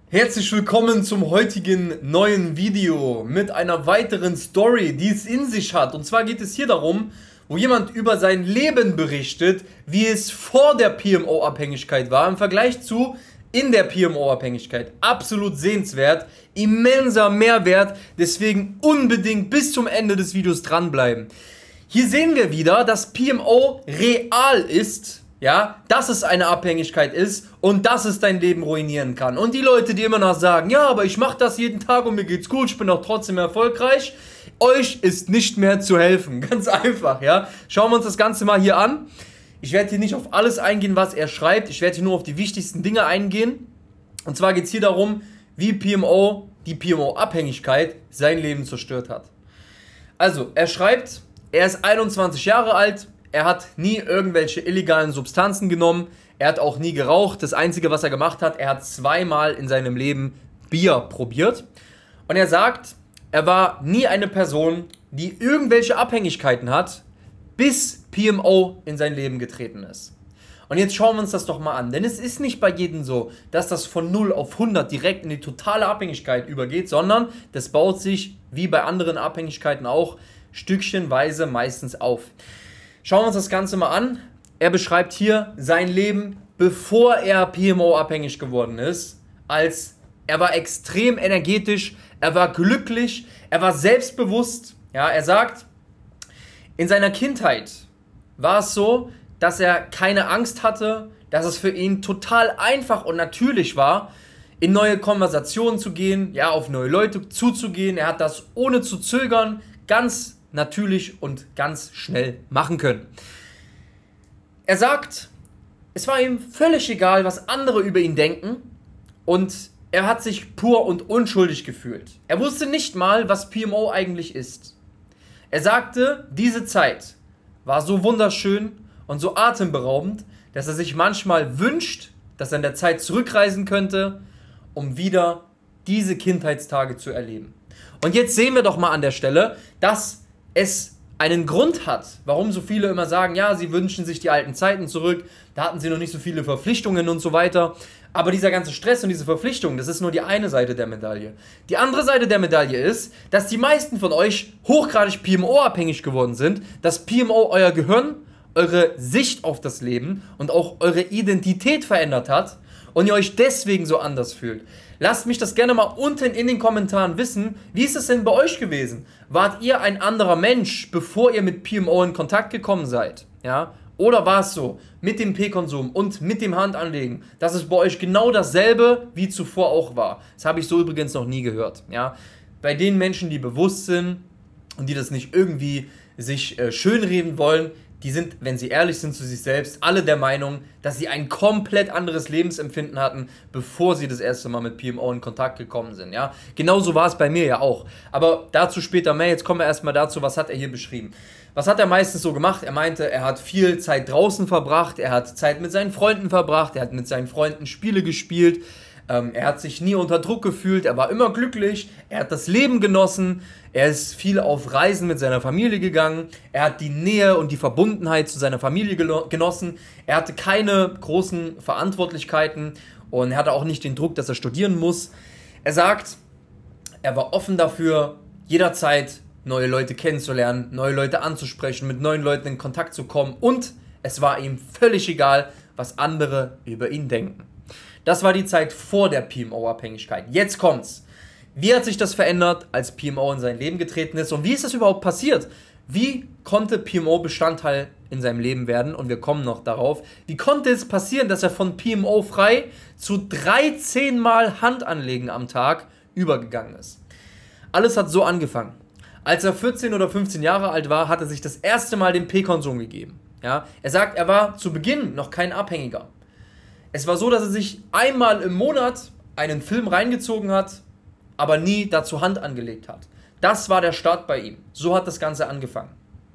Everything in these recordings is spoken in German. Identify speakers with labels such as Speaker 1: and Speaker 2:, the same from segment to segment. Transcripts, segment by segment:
Speaker 1: Herzlich willkommen zum heutigen neuen Video mit einer weiteren Story, die es in sich hat. Und zwar geht es hier darum, wo jemand über sein Leben berichtet, wie es vor der PMO-Abhängigkeit war im Vergleich zu in der PMO-Abhängigkeit. Absolut sehenswert, immenser Mehrwert, deswegen unbedingt bis zum Ende des Videos dranbleiben. Hier sehen wir wieder, dass PMO real ist. Ja, dass es eine Abhängigkeit ist und dass es dein Leben ruinieren kann. Und die Leute, die immer noch sagen, ja, aber ich mache das jeden Tag und mir geht's gut, ich bin auch trotzdem erfolgreich, euch ist nicht mehr zu helfen. Ganz einfach, ja. Schauen wir uns das Ganze mal hier an. Ich werde hier nicht auf alles eingehen, was er schreibt. Ich werde hier nur auf die wichtigsten Dinge eingehen. Und zwar geht es hier darum, wie die PMO-Abhängigkeit sein Leben zerstört hat. Also, er schreibt, er ist 21 Jahre alt. Er hat nie irgendwelche illegalen Substanzen genommen. Er hat auch nie geraucht. Das Einzige, was er gemacht hat, er hat zweimal in seinem Leben Bier probiert. Und er sagt, er war nie eine Person, die irgendwelche Abhängigkeiten hat, bis PMO in sein Leben getreten ist. Und jetzt schauen wir uns das doch mal an. Denn es ist nicht bei jedem so, dass das von 0 auf 100 direkt in die totale Abhängigkeit übergeht, sondern das baut sich, wie bei anderen Abhängigkeiten auch, stückchenweise meistens auf. Schauen wir uns das Ganze mal an. Er beschreibt hier sein Leben, bevor er PMO-abhängig geworden ist. Er war extrem energetisch, er war glücklich, er war selbstbewusst. Ja, er sagt, in seiner Kindheit war es so, dass er keine Angst hatte, dass es für ihn total einfach und natürlich war, in neue Konversationen zu gehen, ja, auf neue Leute zuzugehen. Er hat das ohne zu zögern ganz natürlich und ganz schnell machen können. Er sagt, es war ihm völlig egal, was andere über ihn denken und er hat sich pur und unschuldig gefühlt. Er wusste nicht mal, was PMO eigentlich ist. Er sagte, diese Zeit war so wunderschön und so atemberaubend, dass er sich manchmal wünscht, dass er in der Zeit zurückreisen könnte, um wieder diese Kindheitstage zu erleben. Und jetzt sehen wir doch mal an der Stelle, dass es einen Grund hat, warum so viele immer sagen, ja, sie wünschen sich die alten Zeiten zurück, da hatten sie noch nicht so viele Verpflichtungen und so weiter. Aber dieser ganze Stress und diese Verpflichtungen, das ist nur die eine Seite der Medaille. Die andere Seite der Medaille ist, dass die meisten von euch hochgradig PMO-abhängig geworden sind, dass PMO euer Gehirn, eure Sicht auf das Leben und auch eure Identität verändert hat und ihr euch deswegen so anders fühlt. Lasst mich das gerne mal unten in den Kommentaren wissen. Wie ist es denn bei euch gewesen? Wart ihr ein anderer Mensch, bevor ihr mit PMO in Kontakt gekommen seid? Ja? Oder war es so, mit dem P-Konsum und mit dem Handanlegen, dass es bei euch genau dasselbe wie zuvor auch war? Das habe ich so übrigens noch nie gehört. Ja? Bei den Menschen, die bewusst sind und die das nicht irgendwie sich schönreden wollen, die sind, wenn sie ehrlich sind zu sich selbst, alle der Meinung, dass sie ein komplett anderes Lebensempfinden hatten, bevor sie das erste Mal mit PMO in Kontakt gekommen sind. Ja? Genauso war es bei mir ja auch. Aber dazu später mehr. Jetzt kommen wir erstmal dazu, was hat er hier beschrieben. Was hat er meistens so gemacht? Er meinte, er hat viel Zeit draußen verbracht, er hat Zeit mit seinen Freunden verbracht, er hat mit seinen Freunden Spiele gespielt, er hat sich nie unter Druck gefühlt, er war immer glücklich, er hat das Leben genossen, er ist viel auf Reisen mit seiner Familie gegangen, er hat die Nähe und die Verbundenheit zu seiner Familie genossen, er hatte keine großen Verantwortlichkeiten und er hatte auch nicht den Druck, dass er studieren muss. Er sagt, er war offen dafür, jederzeit neue Leute kennenzulernen, neue Leute anzusprechen, mit neuen Leuten in Kontakt zu kommen und es war ihm völlig egal, was andere über ihn denken. Das war die Zeit vor der PMO-Abhängigkeit. Jetzt kommt's. Wie hat sich das verändert, als PMO in sein Leben getreten ist? Und wie ist das überhaupt passiert? Wie konnte PMO Bestandteil in seinem Leben werden? Und wir kommen noch darauf. Wie konnte es passieren, dass er von PMO frei zu 13 Mal Handanlegen am Tag übergegangen ist? Alles hat so angefangen. Als er 14 oder 15 Jahre alt war, hat er sich das erste Mal den P-Konsum gegeben. Ja? Er sagt, er war zu Beginn noch kein Abhängiger. Es war so, dass er sich einmal im Monat einen Film reingezogen hat, aber nie dazu Hand angelegt hat. Das war der Start bei ihm. So hat das Ganze angefangen.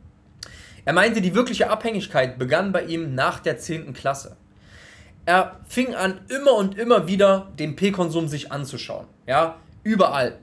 Speaker 1: Er meinte, die wirkliche Abhängigkeit begann bei ihm nach der 10. Klasse. Er fing an, immer und immer wieder den P-Konsum sich anzuschauen. Ja, überall.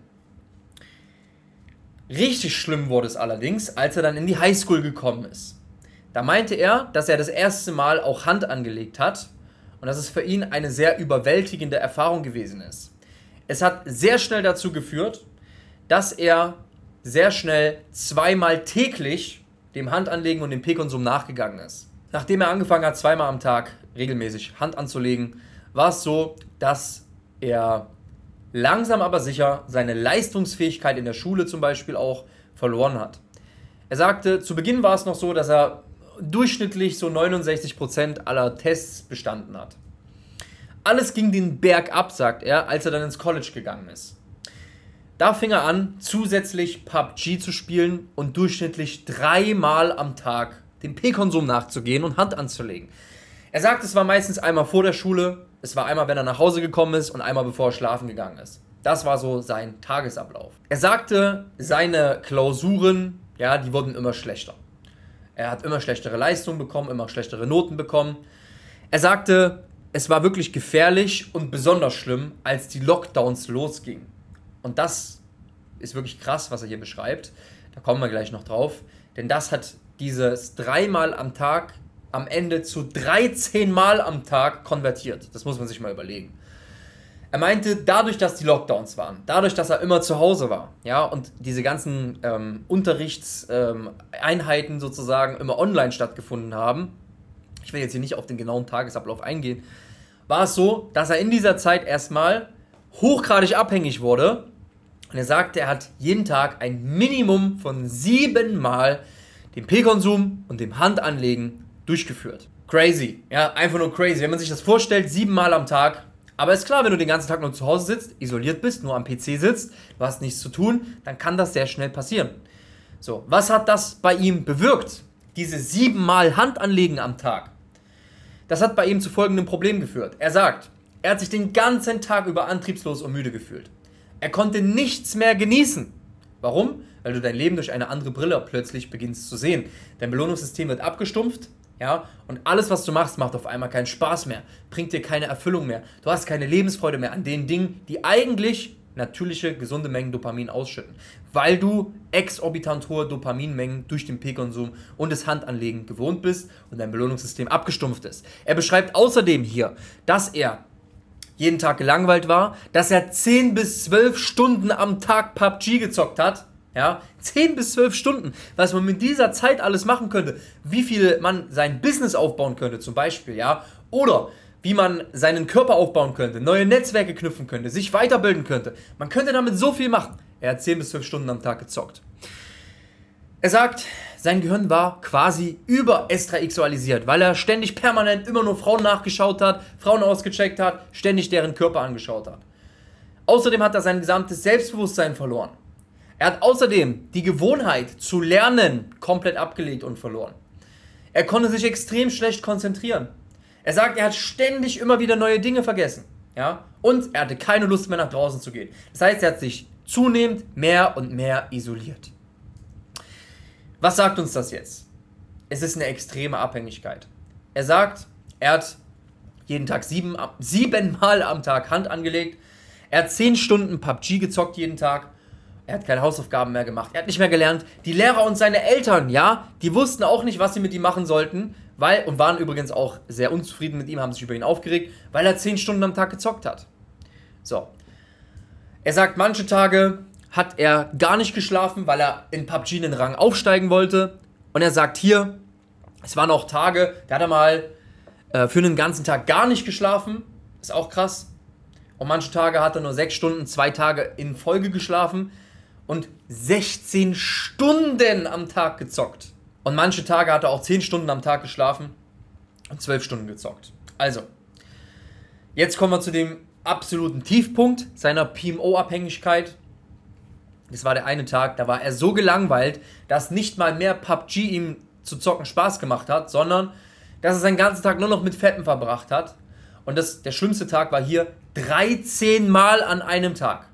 Speaker 1: Richtig schlimm wurde es allerdings, als er dann in die Highschool gekommen ist. Da meinte er, dass er das erste Mal auch Hand angelegt hat und dass es für ihn eine sehr überwältigende Erfahrung gewesen ist. Es hat sehr schnell dazu geführt, dass er sehr schnell 2-mal täglich dem Handanlegen und dem P-Konsum nachgegangen ist. Nachdem er angefangen hat, 2-mal am Tag regelmäßig Hand anzulegen, war es so, dass er langsam aber sicher seine Leistungsfähigkeit in der Schule zum Beispiel auch verloren hat. Er sagte, zu Beginn war es noch so, dass er durchschnittlich so 69% aller Tests bestanden hat. Alles ging den Berg ab, sagt er, als er dann ins College gegangen ist. Da fing er an, zusätzlich PUBG zu spielen und durchschnittlich 3-mal am Tag dem P-Konsum nachzugehen und Hand anzulegen. Er sagt, es war meistens einmal vor der Schule, es war einmal, wenn er nach Hause gekommen ist und einmal, bevor er schlafen gegangen ist. Das war so sein Tagesablauf. Er sagte, seine Klausuren, ja, die wurden immer schlechter. Er hat immer schlechtere Leistungen bekommen, immer schlechtere Noten bekommen. Er sagte, es war wirklich gefährlich und besonders schlimm, als die Lockdowns losgingen. Und das ist wirklich krass, was er hier beschreibt. Da kommen wir gleich noch drauf. Denn das hat dieses 3-mal am Tag am Ende zu 13-mal am Tag konvertiert. Das muss man sich mal überlegen. Er meinte, dadurch, dass die Lockdowns waren, dadurch, dass er immer zu Hause war, ja, und diese ganzen Unterrichtseinheiten sozusagen immer online stattgefunden haben, ich will jetzt hier nicht auf den genauen Tagesablauf eingehen, war es so, dass er in dieser Zeit erstmal hochgradig abhängig wurde. Und er sagte, er hat jeden Tag ein Minimum von 7-mal den P-Konsum und dem Handanlegen durchgeführt. Crazy, ja, einfach nur crazy. Wenn man sich das vorstellt, 7-mal am Tag. Aber ist klar, wenn du den ganzen Tag nur zu Hause sitzt, isoliert bist, nur am PC sitzt, du hast nichts zu tun, dann kann das sehr schnell passieren. So, was hat das bei ihm bewirkt? Diese 7-mal Handanlegen am Tag. Das hat bei ihm zu folgendem Problem geführt. Er sagt, er hat sich den ganzen Tag über antriebslos und müde gefühlt. Er konnte nichts mehr genießen. Warum? Weil du dein Leben durch eine andere Brille plötzlich beginnst zu sehen. Dein Belohnungssystem wird abgestumpft, ja, und alles, was du machst, macht auf einmal keinen Spaß mehr, bringt dir keine Erfüllung mehr. Du hast keine Lebensfreude mehr an den Dingen, die eigentlich natürliche, gesunde Mengen Dopamin ausschütten, weil du exorbitant hohe Dopaminmengen durch den P-Konsum und das Handanlegen gewohnt bist und dein Belohnungssystem abgestumpft ist. Er beschreibt außerdem hier, dass er jeden Tag gelangweilt war, dass er 10 bis 12 Stunden am Tag PUBG gezockt hat. Ja, 10 bis 12 Stunden, was man mit dieser Zeit alles machen könnte, wie viel man sein Business aufbauen könnte zum Beispiel, ja, oder wie man seinen Körper aufbauen könnte, neue Netzwerke knüpfen könnte, sich weiterbilden könnte. Man könnte damit so viel machen. Er hat 10 bis 12 Stunden am Tag gezockt. Er sagt, sein Gehirn war quasi überextraixualisiert, weil er ständig permanent immer nur Frauen nachgeschaut hat, Frauen ausgecheckt hat, ständig deren Körper angeschaut hat. Außerdem hat er sein gesamtes Selbstbewusstsein verloren. Er hat außerdem die Gewohnheit zu lernen komplett abgelegt und verloren. Er konnte sich extrem schlecht konzentrieren. Er sagt, er hat ständig immer wieder neue Dinge vergessen. Ja? Und er hatte keine Lust mehr nach draußen zu gehen. Das heißt, er hat sich zunehmend mehr und mehr isoliert. Was sagt uns das jetzt? Es ist eine extreme Abhängigkeit. Er sagt, er hat jeden Tag 7-mal am Tag Hand angelegt. Er hat 10 Stunden PUBG gezockt jeden Tag. Er hat keine Hausaufgaben mehr gemacht. Er hat nicht mehr gelernt. Die Lehrer und seine Eltern, ja, die wussten auch nicht, was sie mit ihm machen sollten, und waren übrigens auch sehr unzufrieden mit ihm, haben sich über ihn aufgeregt, weil er 10 Stunden am Tag gezockt hat. So. Er sagt, manche Tage hat er gar nicht geschlafen, weil er in PUBG einen Rang aufsteigen wollte. Und er sagt hier, es waren auch Tage, da hat er mal für einen ganzen Tag gar nicht geschlafen. Ist auch krass. Und manche Tage hat er nur 6 Stunden, 2 Tage in Folge geschlafen und 16 Stunden am Tag gezockt. Und manche Tage hat er auch 10 Stunden am Tag geschlafen und 12 Stunden gezockt. Also, jetzt kommen wir zu dem absoluten Tiefpunkt seiner PMO-Abhängigkeit. Das war der eine Tag, da war er so gelangweilt, dass nicht mal mehr PUBG ihm zu zocken Spaß gemacht hat, sondern dass er seinen ganzen Tag nur noch mit Fetten verbracht hat. Und der schlimmste Tag war hier 13 Mal an einem Tag.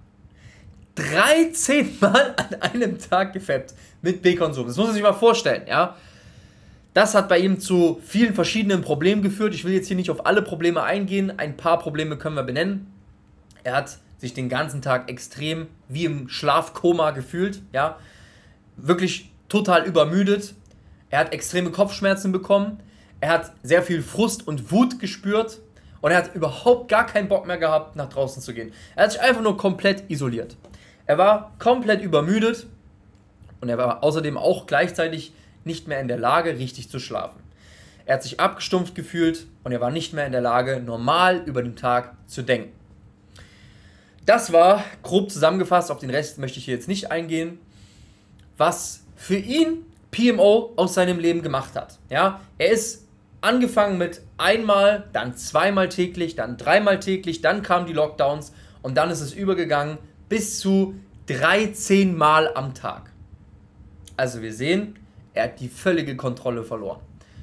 Speaker 1: 13 Mal an einem Tag gefappt mit P-Konsum. Das muss man sich mal vorstellen, ja. Das hat bei ihm zu vielen verschiedenen Problemen geführt. Ich will jetzt hier nicht auf alle Probleme eingehen. Ein paar Probleme können wir benennen. Er hat sich den ganzen Tag extrem wie im Schlafkoma gefühlt, ja. Wirklich total übermüdet. Er hat extreme Kopfschmerzen bekommen. Er hat sehr viel Frust und Wut gespürt. Und er hat überhaupt gar keinen Bock mehr gehabt, nach draußen zu gehen. Er hat sich einfach nur komplett isoliert. Er war komplett übermüdet und er war außerdem auch gleichzeitig nicht mehr in der Lage, richtig zu schlafen. Er hat sich abgestumpft gefühlt und er war nicht mehr in der Lage, normal über den Tag zu denken. Das war grob zusammengefasst, auf den Rest möchte ich hier jetzt nicht eingehen, was für ihn PMO aus seinem Leben gemacht hat. Ja, er ist angefangen mit einmal, dann zweimal täglich, dann dreimal täglich, dann kamen die Lockdowns und dann ist es übergegangen bis zu 13 Mal am Tag. Also wir sehen, er hat die völlige Kontrolle verloren.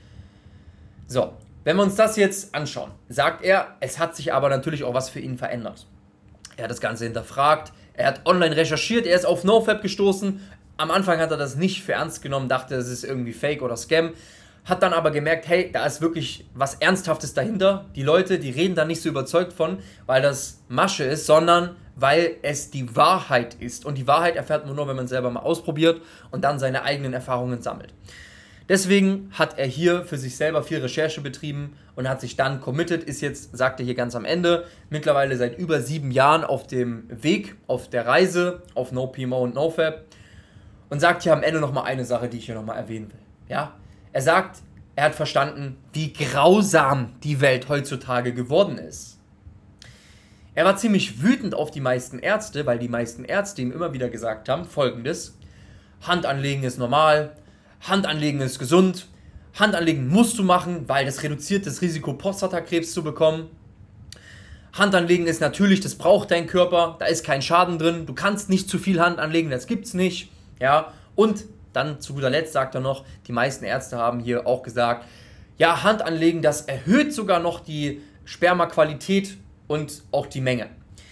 Speaker 1: So, wenn wir uns das jetzt anschauen, sagt er, es hat sich aber natürlich auch was für ihn verändert. Er hat das Ganze hinterfragt, er hat online recherchiert, er ist auf NoFap gestoßen. Am Anfang hat er das nicht für ernst genommen, dachte, das ist irgendwie Fake oder Scam. Hat dann aber gemerkt, hey, da ist wirklich was Ernsthaftes dahinter. Die Leute, die reden da nicht so überzeugt von, weil das Masche ist, sondern weil es die Wahrheit ist. Und die Wahrheit erfährt man nur, wenn man es selber mal ausprobiert und dann seine eigenen Erfahrungen sammelt. Deswegen hat er hier für sich selber viel Recherche betrieben und hat sich dann committed, ist jetzt, sagt er hier ganz am Ende, mittlerweile seit über 7 Jahren auf dem Weg, auf der Reise, auf NoPMO und NoFap und sagt hier am Ende nochmal eine Sache, die ich hier nochmal erwähnen will. Ja? Er sagt, er hat verstanden, wie grausam die Welt heutzutage geworden ist. Er war ziemlich wütend auf die meisten Ärzte, weil die meisten Ärzte ihm immer wieder gesagt haben, Folgendes: Hand anlegen ist normal, Hand anlegen ist gesund, Hand anlegen musst du machen, weil das reduziert das Risiko, Prostatakrebs zu bekommen. Hand anlegen ist natürlich, das braucht dein Körper, da ist kein Schaden drin, du kannst nicht zu viel Hand anlegen, das gibt's nicht. Ja? Und dann zu guter Letzt sagt er noch, die meisten Ärzte haben hier auch gesagt, ja, Hand anlegen, das erhöht sogar noch die Spermaqualität und auch die Menge.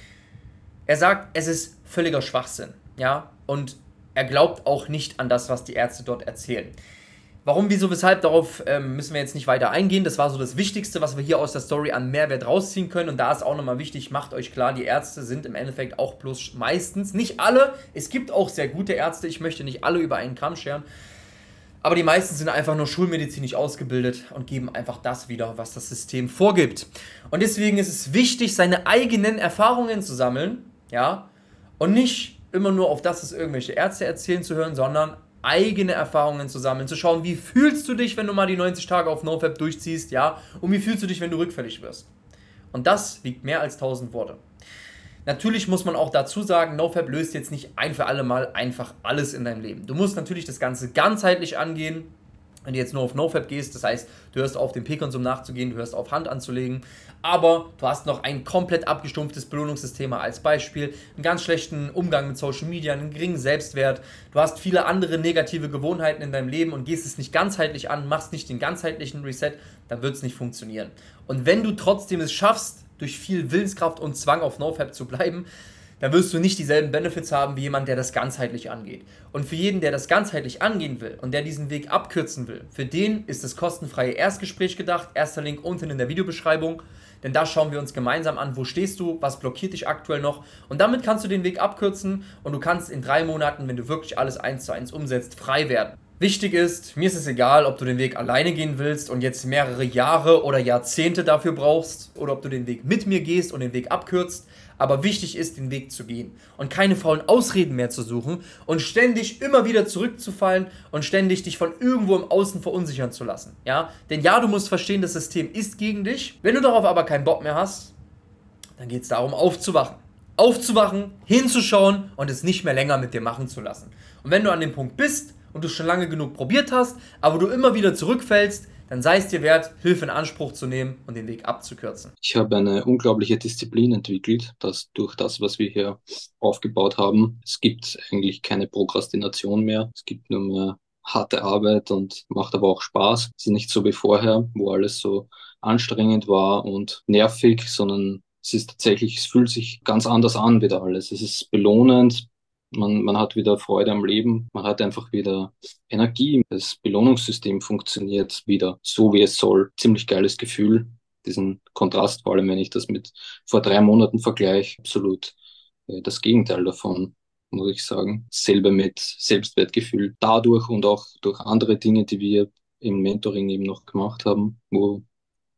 Speaker 1: Er sagt, es ist völliger Schwachsinn, ja, und er glaubt auch nicht an das, was die Ärzte dort erzählen. Warum, wieso, weshalb, darauf müssen wir jetzt nicht weiter eingehen. Das war so das Wichtigste, was wir hier aus der Story an Mehrwert rausziehen können. Und da ist auch nochmal wichtig, macht euch klar, die Ärzte sind im Endeffekt auch bloß meistens, nicht alle, es gibt auch sehr gute Ärzte, ich möchte nicht alle über einen Kamm scheren, aber die meisten sind einfach nur schulmedizinisch ausgebildet und geben einfach das wieder, was das System vorgibt. Und deswegen ist es wichtig, seine eigenen Erfahrungen zu sammeln, ja, und nicht immer nur auf das, was irgendwelche Ärzte erzählen, zu hören, sondern eigene Erfahrungen zu sammeln, zu schauen, wie fühlst du dich, wenn du mal die 90 Tage auf NoFap durchziehst, ja, und wie fühlst du dich, wenn du rückfällig wirst. Und das wiegt mehr als 1000 Worte. Natürlich muss man auch dazu sagen, NoFap löst jetzt nicht ein für alle Mal einfach alles in deinem Leben. Du musst natürlich das Ganze ganzheitlich angehen. Wenn du jetzt nur auf NoFap gehst, das heißt, du hörst auf, dem P-Konsum nachzugehen, du hörst auf, Hand anzulegen, aber du hast noch ein komplett abgestumpftes Belohnungssystem als Beispiel, einen ganz schlechten Umgang mit Social Media, einen geringen Selbstwert, du hast viele andere negative Gewohnheiten in deinem Leben und gehst es nicht ganzheitlich an, machst nicht den ganzheitlichen Reset, dann wird es nicht funktionieren. Und wenn du trotzdem es schaffst, durch viel Willenskraft und Zwang auf NoFap zu bleiben, dann wirst du nicht dieselben Benefits haben wie jemand, der das ganzheitlich angeht. Und für jeden, der das ganzheitlich angehen will und der diesen Weg abkürzen will, für den ist das kostenfreie Erstgespräch gedacht. Erster Link unten in der Videobeschreibung. Denn da schauen wir uns gemeinsam an, wo stehst du, was blockiert dich aktuell noch. Und damit kannst du den Weg abkürzen und du kannst in 3 Monaten, wenn du wirklich alles 1:1 umsetzt, frei werden. Wichtig ist, mir ist es egal, ob du den Weg alleine gehen willst und jetzt mehrere Jahre oder Jahrzehnte dafür brauchst oder ob du den Weg mit mir gehst und den Weg abkürzt. Aber wichtig ist, den Weg zu gehen und keine faulen Ausreden mehr zu suchen und ständig immer wieder zurückzufallen und ständig dich von irgendwo im Außen verunsichern zu lassen. Ja? Denn ja, du musst verstehen, das System ist gegen dich. Wenn du darauf aber keinen Bock mehr hast, dann geht es darum, aufzuwachen. Aufzuwachen, hinzuschauen und es nicht mehr länger mit dir machen zu lassen. Und wenn du an dem Punkt bist und du schon lange genug probiert hast, aber du immer wieder zurückfällst, dann sei es dir wert, Hilfe in Anspruch zu nehmen und den Weg abzukürzen.
Speaker 2: Ich habe eine unglaubliche Disziplin entwickelt, dass durch das, was wir hier aufgebaut haben, es gibt eigentlich keine Prokrastination mehr. Es gibt nur mehr harte Arbeit und macht aber auch Spaß. Es ist nicht so wie vorher, wo alles so anstrengend war und nervig, sondern es ist tatsächlich, es fühlt sich ganz anders an wieder alles. Es ist belohnend. Man hat wieder Freude am Leben, man hat einfach wieder Energie. Das Belohnungssystem funktioniert wieder so, wie es soll. Ziemlich geiles Gefühl, diesen Kontrast, vor allem wenn ich das mit vor 3 Monaten vergleiche, absolut das Gegenteil davon, muss ich sagen. Selber mit Selbstwertgefühl dadurch und auch durch andere Dinge, die wir im Mentoring eben noch gemacht haben, wo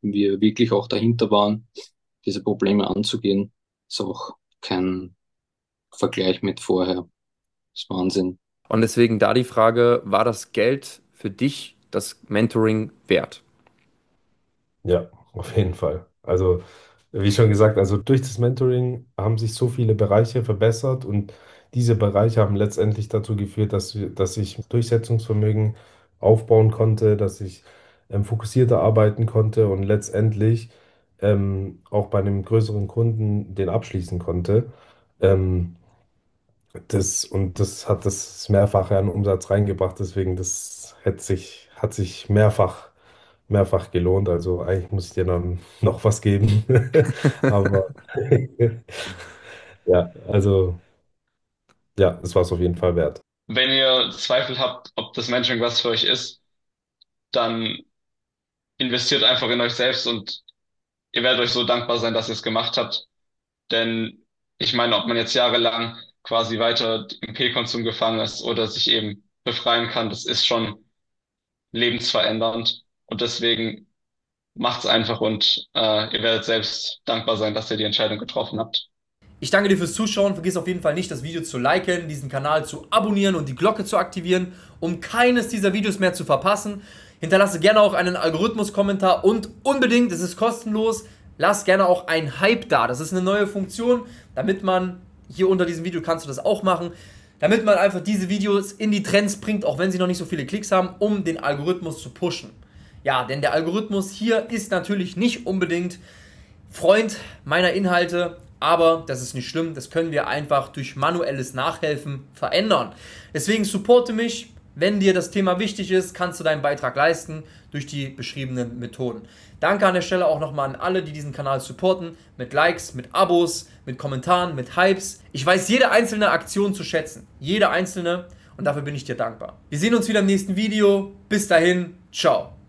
Speaker 2: wir wirklich auch dahinter waren, diese Probleme anzugehen. Ist auch kein Vergleich mit vorher. Das ist Wahnsinn.
Speaker 3: Und deswegen da die Frage, war das Geld für dich das Mentoring wert?
Speaker 4: Ja, auf jeden Fall. Also, wie schon gesagt, also durch das Mentoring haben sich so viele Bereiche verbessert und diese Bereiche haben letztendlich dazu geführt, dass ich Durchsetzungsvermögen aufbauen konnte, dass ich fokussierter arbeiten konnte und letztendlich auch bei einem größeren Kunden den abschließen konnte. Ähm, das hat das Mehrfache an Umsatz reingebracht, deswegen hat sich mehrfach gelohnt. Also eigentlich muss ich dir dann noch was geben. Aber ja, also ja, es war es auf jeden Fall wert.
Speaker 5: Wenn ihr Zweifel habt, ob das Mentoring was für euch ist, dann investiert einfach in euch selbst und ihr werdet euch so dankbar sein, dass ihr es gemacht habt. Denn ich meine, ob man jetzt jahrelang quasi weiter im P-Konsum gefangen ist oder sich eben befreien kann, das ist schon lebensverändernd. Und deswegen macht's einfach und ihr werdet selbst dankbar sein, dass ihr die Entscheidung getroffen habt.
Speaker 1: Ich danke dir fürs Zuschauen. Vergiss auf jeden Fall nicht, das Video zu liken, diesen Kanal zu abonnieren und die Glocke zu aktivieren, um keines dieser Videos mehr zu verpassen. Hinterlasse gerne auch einen Algorithmus-Kommentar und unbedingt, es ist kostenlos, lass gerne auch ein Hype da. Das ist eine neue Funktion, damit man, hier unter diesem Video kannst du das auch machen, damit man einfach diese Videos in die Trends bringt, auch wenn sie noch nicht so viele Klicks haben, um den Algorithmus zu pushen. Ja, denn der Algorithmus hier ist natürlich nicht unbedingt Freund meiner Inhalte, aber das ist nicht schlimm, das können wir einfach durch manuelles Nachhelfen verändern. Deswegen supporte mich, wenn dir das Thema wichtig ist, kannst du deinen Beitrag leisten durch die beschriebenen Methoden. Danke an der Stelle auch nochmal an alle, die diesen Kanal supporten, mit Likes, mit Abos, mit Kommentaren, mit Hypes. Ich weiß jede einzelne Aktion zu schätzen, jede einzelne, und dafür bin ich dir dankbar. Wir sehen uns wieder im nächsten Video, bis dahin, ciao.